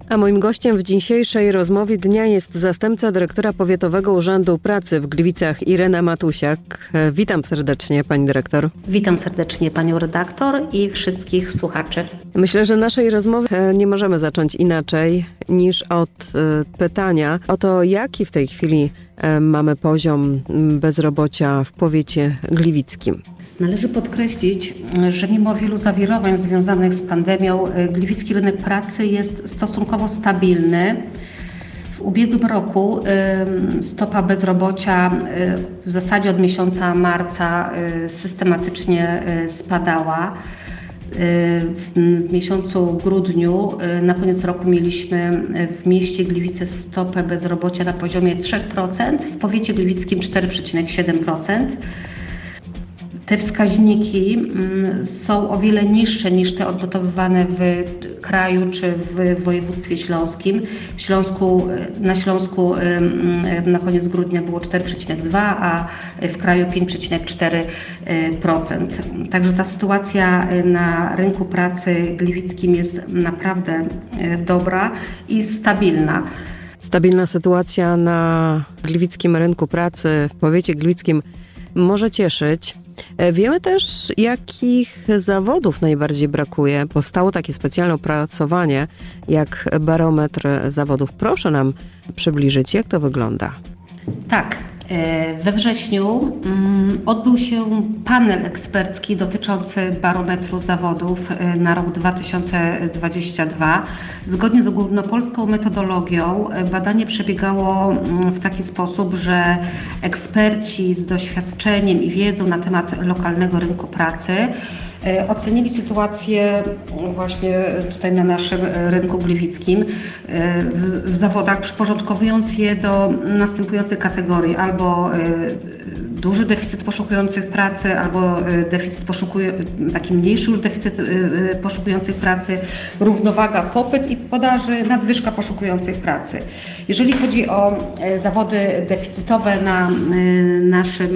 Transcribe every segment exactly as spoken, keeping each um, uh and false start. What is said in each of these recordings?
A moim gościem w dzisiejszej rozmowie dnia jest zastępca dyrektora Powiatowego Urzędu Pracy w Gliwicach Irena Matusiak. Witam serdecznie, pani dyrektor. Witam serdecznie panią redaktor i wszystkich słuchaczy. Myślę, że naszej rozmowy nie możemy zacząć inaczej niż od pytania o to, jaki w tej chwili mamy poziom bezrobocia w powiecie gliwickim. Należy podkreślić, że mimo wielu zawirowań związanych z pandemią, gliwicki rynek pracy jest stosunkowo stabilny. W ubiegłym roku stopa bezrobocia w zasadzie od miesiąca marca systematycznie spadała. W miesiącu grudniu, na koniec roku mieliśmy w mieście Gliwice stopę bezrobocia na poziomie trzy procent, w powiecie gliwickim cztery przecinek siedem procent. Te wskaźniki są o wiele niższe niż te odnotowywane w kraju czy w województwie śląskim. W Śląsku, na Śląsku na koniec grudnia było cztery przecinek dwa, a w kraju pięć przecinek cztery procent. Także ta sytuacja na rynku pracy gliwickim jest naprawdę dobra i stabilna. Stabilna sytuacja na gliwickim rynku pracy w powiecie gliwickim może cieszyć. Wiemy też, jakich zawodów najbardziej brakuje. Powstało takie specjalne opracowanie jak barometr zawodów. Proszę nam przybliżyć, jak to wygląda. Tak. We wrześniu odbył się panel ekspercki dotyczący barometru zawodów na rok dwa tysiące dwudziesty drugi. Zgodnie z ogólnopolską metodologią badanie przebiegało w taki sposób, że eksperci z doświadczeniem i wiedzą na temat lokalnego rynku pracy ocenili sytuację właśnie tutaj na naszym rynku gliwickim w, w zawodach, przyporządkowując je do następujących kategorii: albo duży deficyt poszukujących pracy, albo deficyt poszukują, taki mniejszy już deficyt poszukujących pracy, równowaga popyt i podaży, nadwyżka poszukujących pracy. Jeżeli chodzi o zawody deficytowe na naszym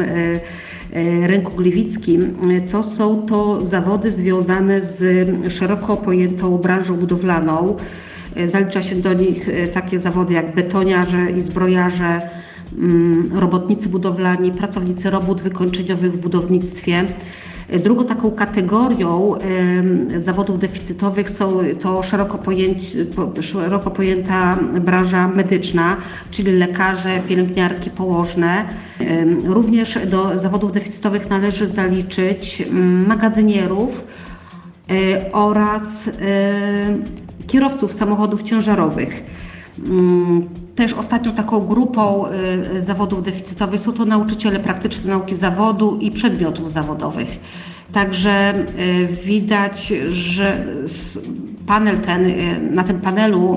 rynku gliwickim, to są to zawody związane z szeroko pojętą branżą budowlaną. Zalicza się do nich takie zawody jak betoniarze i zbrojarze, robotnicy budowlani, pracownicy robót wykończeniowych w budownictwie. Drugą taką kategorią zawodów deficytowych są to szeroko, pojęci, szeroko pojęta branża medyczna, czyli lekarze, pielęgniarki, położne. Również do zawodów deficytowych należy zaliczyć magazynierów oraz kierowców samochodów ciężarowych. Też ostatnią taką grupą zawodów deficytowych są to nauczyciele praktyczne nauki zawodu i przedmiotów zawodowych. Także widać, że panel ten, na tym panelu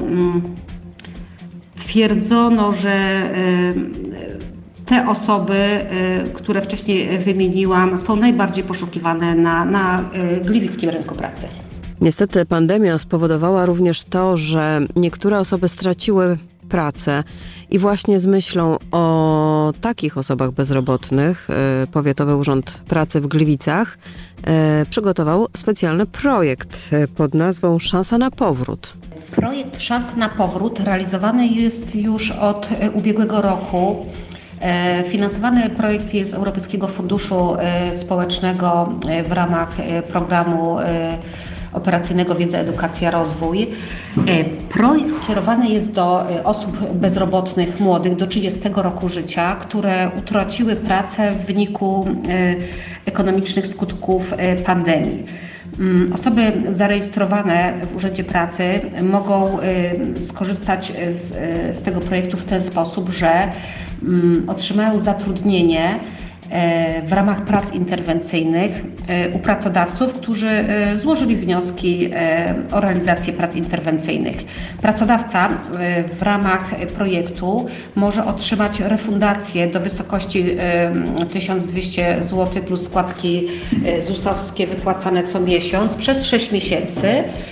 twierdzono, że te osoby, które wcześniej wymieniłam, są najbardziej poszukiwane na, na gliwickim rynku pracy. Niestety pandemia spowodowała również to, że niektóre osoby straciły pracę i właśnie z myślą o takich osobach bezrobotnych Powiatowy Urząd Pracy w Gliwicach przygotował specjalny projekt pod nazwą Szansa na powrót. Projekt Szansa na powrót realizowany jest już od ubiegłego roku. Finansowany projekt jest z Europejskiego Funduszu Społecznego w ramach programu operacyjnego Wiedza, Edukacja, Rozwój. Projekt kierowany jest do osób bezrobotnych młodych do trzydziestego roku życia, które utraciły pracę w wyniku ekonomicznych skutków pandemii. Osoby zarejestrowane w Urzędzie Pracy mogą skorzystać z, z tego projektu w ten sposób, że otrzymają zatrudnienie w ramach prac interwencyjnych u pracodawców, którzy złożyli wnioski o realizację prac interwencyjnych. Pracodawca w ramach projektu może otrzymać refundację do wysokości tysiąc dwieście złotych plus składki zusowskie wypłacane co miesiąc przez sześć miesięcy.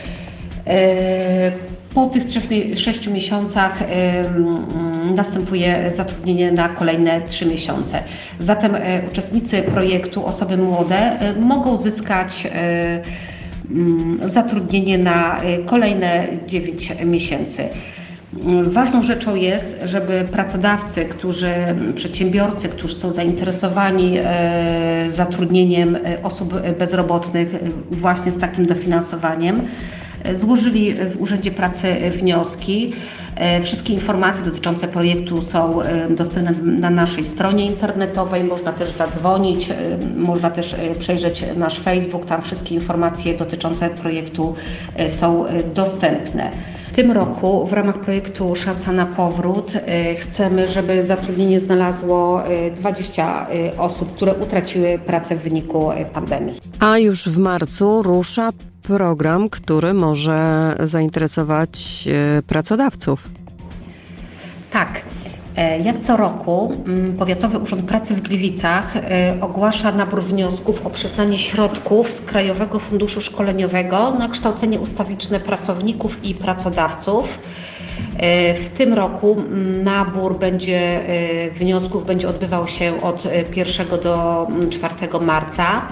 Po tych trzech, sześciu miesiącach y, y, następuje zatrudnienie na kolejne trzy miesiące. Zatem y, uczestnicy projektu, osoby młode, y, mogą zyskać y, zatrudnienie na kolejne dziewięć miesięcy. Ważną rzeczą jest, żeby pracodawcy, którzy, przedsiębiorcy, którzy są zainteresowani zatrudnieniem osób bezrobotnych właśnie z takim dofinansowaniem, złożyli w Urzędzie Pracy wnioski. Wszystkie informacje dotyczące projektu są dostępne na naszej stronie internetowej. Można też zadzwonić, można też przejrzeć nasz Facebook. Tam wszystkie informacje dotyczące projektu są dostępne. W tym roku w ramach projektu Szansa na Powrót chcemy, żeby zatrudnienie znalazło dwadzieścia osób, które utraciły pracę w wyniku pandemii. A już w marcu rusza program, który może zainteresować pracodawców. Tak. Jak co roku Powiatowy Urząd Pracy w Gliwicach ogłasza nabór wniosków o przyznanie środków z Krajowego Funduszu Szkoleniowego na kształcenie ustawiczne pracowników i pracodawców. W tym roku nabór będzie, wniosków będzie odbywał się od pierwszego do czwartego marca.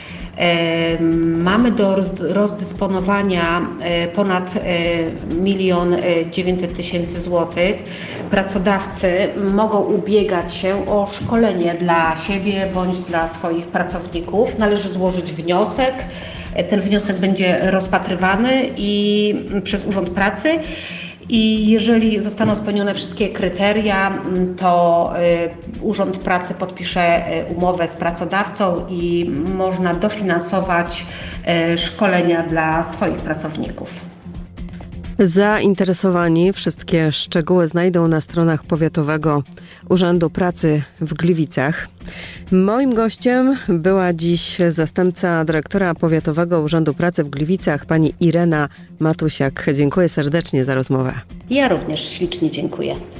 Mamy do rozdysponowania ponad milion dziewięćset tysięcy złotych. Pracodawcy mogą ubiegać się o szkolenie dla siebie bądź dla swoich pracowników. Należy złożyć wniosek. Ten wniosek będzie rozpatrywany i przez Urząd Pracy. I jeżeli zostaną spełnione wszystkie kryteria, to Urząd Pracy podpisze umowę z pracodawcą i można dofinansować szkolenia dla swoich pracowników. Zainteresowani wszystkie szczegóły znajdą na stronach Powiatowego Urzędu Pracy w Gliwicach. Moim gościem była dziś zastępca dyrektora Powiatowego Urzędu Pracy w Gliwicach, pani Irena Matusiak. Dziękuję serdecznie za rozmowę. Ja również ślicznie dziękuję.